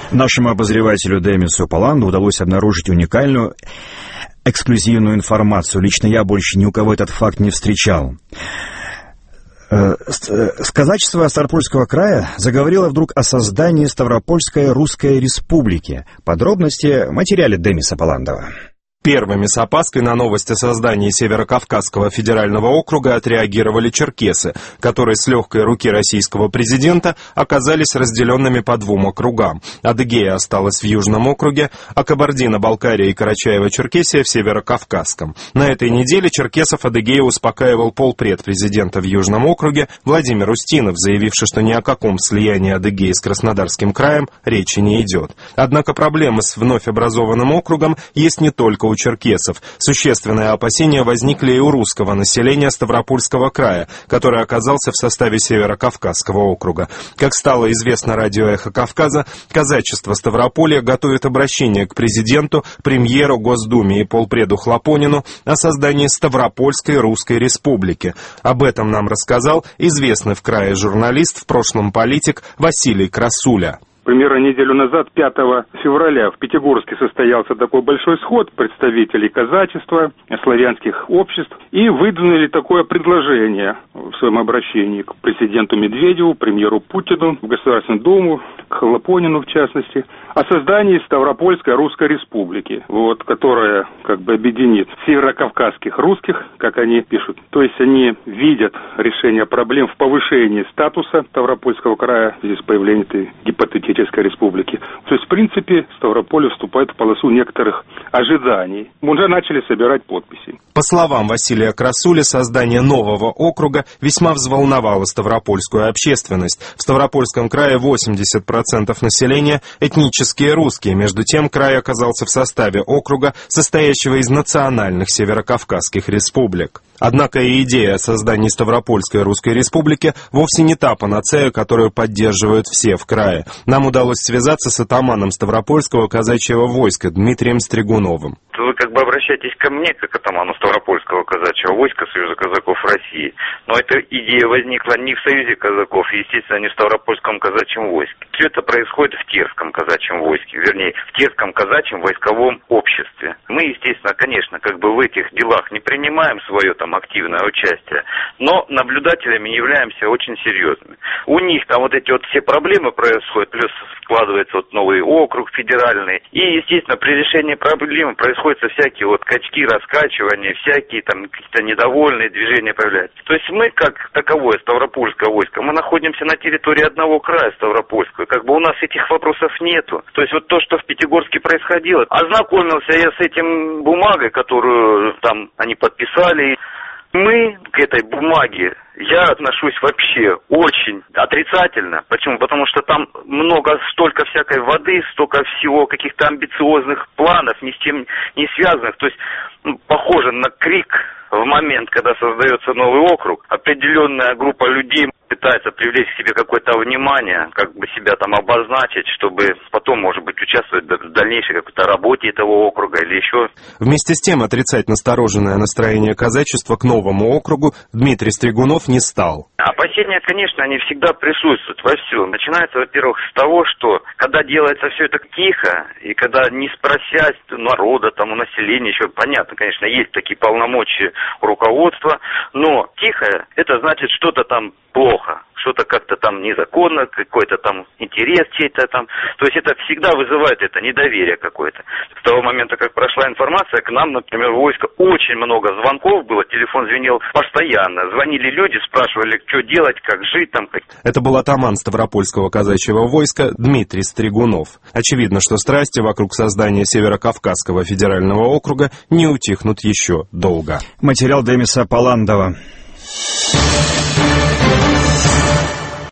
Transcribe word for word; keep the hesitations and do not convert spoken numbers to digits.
Нашему обозревателю Демису Паланду удалось обнаружить уникальную эксклюзивную информацию. Лично я больше ни у кого этот факт не встречал. Казачество Ставропольского края заговорило вдруг о создании Ставропольской Русской Республики. Подробности в материале Демиса Паландова. Первыми с опаской на новость о создании Северокавказского федерального округа отреагировали черкесы, которые с легкой руки российского президента оказались разделенными по двум округам. Адыгея осталась в Южном округе, а Кабардино-Балкария и Карачаево-Черкесия в Северокавказском. На этой неделе черкесов Адыгея успокаивал полпред президента в Южном округе Владимир Устинов, заявивший, что ни о каком слиянии Адыгеи с Краснодарским краем речи не идет. Однако проблемы с вновь образованным округом есть не только у черкесов. Существенные опасения возникли и у русского населения Ставропольского края, который оказался в составе Северокавказского округа. Как стало известно радио «Эхо Кавказа», казачество Ставрополья готовит обращение к президенту, премьеру, Госдуме и полпреду Хлопонину о создании Ставропольской Русской Республики. Об этом нам рассказал известный в крае журналист, в прошлом политик Василий Красуля. Примерно неделю назад, пятого февраля, в Пятигорске состоялся такой большой сход представителей казачества, славянских обществ, и выдвинули такое предложение в своем обращении к президенту Медведеву, премьеру Путину, в Государственную Думу, к Хлопонину в частности, о создании Ставропольской Русской Республики, вот, которая как бы объединит северокавказских русских, как они пишут. То есть они видят решение проблем в повышении статуса Ставропольского края в связи с появлением этой гипотетической республики. То есть, в принципе, Ставрополь вступает в полосу некоторых ожиданий. Мы уже начали собирать подписи. По словам Василия Красули, создание нового округа весьма взволновало ставропольскую общественность. В Ставропольском крае восемьдесят процентов населения этнические русские. Между тем, край оказался в составе округа, состоящего из национальных северокавказских республик. Однако и идея о создании Ставропольской Русской Республики вовсе не та панацея, которую поддерживают все в крае. Нам удалось связаться с атаманом Ставропольского казачьего войска Дмитрием Стригуновым. Вы как бы обращаетесь ко мне, как атаману Ставропольского казачьего войска Союза казаков России. Но эта идея возникла не в Союзе казаков, и, естественно, не в Ставропольском казачьем войске. Все это происходит в Терском казачьем войске, вернее, в Терском казачьем войсковом обществе. Мы, естественно, конечно, как бы в этих делах не принимаем свое там активное участие, но наблюдателями являемся очень серьезными. У них там вот эти вот все проблемы происходят, плюс складывается вот новый округ федеральный, и, естественно, при решении проблемы происходят всякие вот качки, раскачивания, всякие там какие-то недовольные движения появляются. То есть мы, как таковое Ставропольское войско, мы находимся на территории одного края Ставропольского, как бы у нас этих вопросов нету. То есть вот то, что в Пятигорске происходило, ознакомился я с этим бумагой, которую там они подписали. Мы к этой бумаге, я отношусь вообще очень отрицательно. Почему? Потому что там много, столько всякой воды, столько всего, каких-то амбициозных планов, ни с чем не связанных. То есть, ну, похоже на крик в момент, когда создается новый округ. Определенная группа людей пытается привлечь к себе какое-то внимание, как бы себя там обозначить, чтобы потом, может быть, участвовать в дальнейшей какой-то работе этого округа или еще. Вместе с тем отрицать настороженное настроение казачества к новому округу Дмитрий Стригунов не стал. Опасения, конечно, они всегда присутствуют во всем. Начинается, во-первых, с того, что когда делается все это тихо, и когда не спросясь народа, там, у населения, еще понятно, конечно, есть такие полномочия у руководства, но тихо, это значит что-то там плохо, что-то как-то там незаконно, какой-то там интерес чей-то там. То есть это всегда вызывает это недоверие какое-то. С того момента, как прошла информация, к нам, например, в войско очень много звонков было, телефон звенел постоянно. Звонили люди, спрашивали, что делать, как жить там. Это был атаман Ставропольского казачьего войска Дмитрий Стригунов. Очевидно, что страсти вокруг создания Северокавказского федерального округа не утихнут еще долго. Материал Демиса Паландова.